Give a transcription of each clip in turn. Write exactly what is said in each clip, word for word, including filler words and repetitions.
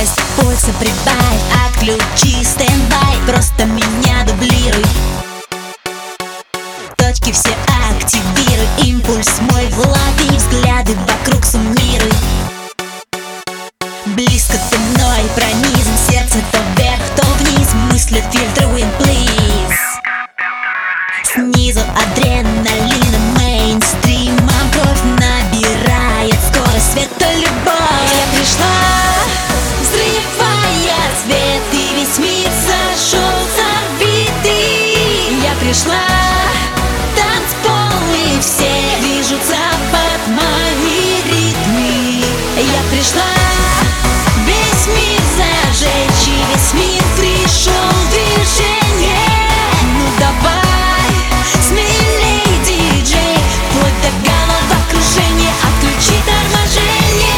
Скорость пульса прибавь, отключи стендбай, просто меня дублируй. Точки все активируй, импульс мой влови, взгляды вокруг суммируй. Близко ты мной пронизан, сердце то вверх, то вниз, мысли фильтруем, please. Снизу адреналина, мейнстримом кровь набирает скорость, света любовь. Я пришла, взрывая цвет, и весь мир сошел с орбиты. Я пришла, танцполы все движутся под мои ритмы. Я пришла весь мир зажечь, и весь мир пришел в движение. Ну давай, смелей, диджей, вплоть до головокружения, отключи торможение.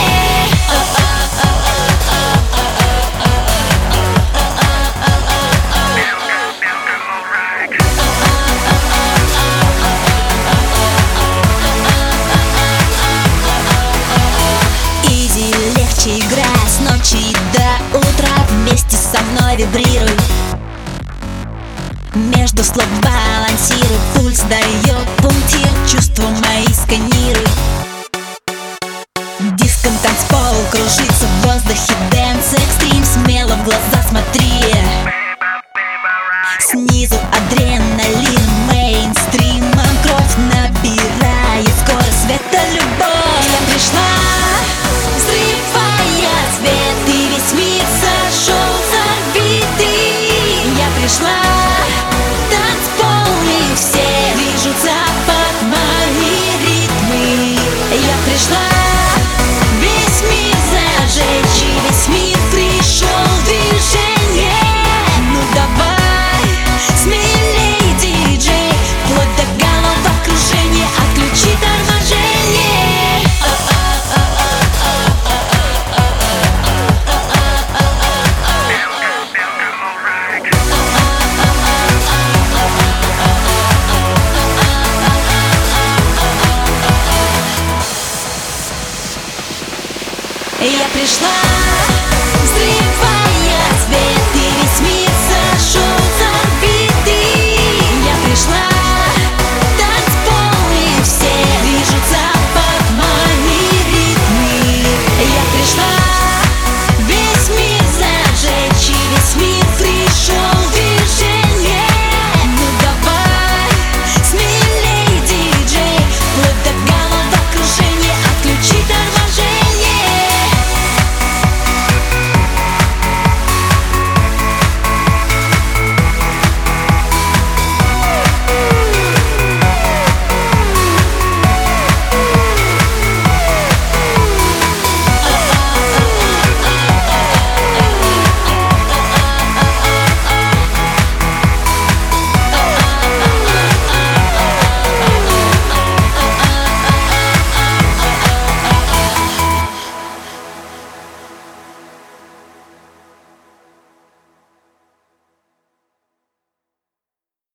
Изи, легче играть с ночи до утра, вместе со мной вибрируй. Между слов балансируй, пульс дает пунктир, чувства мои сканируй. Диском танцпол кружится в воздухе, дэнс экстрим, смело в глаза смотри. Снизу адреналин, мейнстримом кровь набирает скорость, света любовь. Я пришла, взрывая цвет, и весь мир сошел с орбиты. Я пришла, танцполы все движутся под мои ритмы. Я пришла весь мир зажечь, и весь мир пришел в движение. Ну давай, смелей, диджей, вплоть до головокружения, отключи торможение. Я пришла.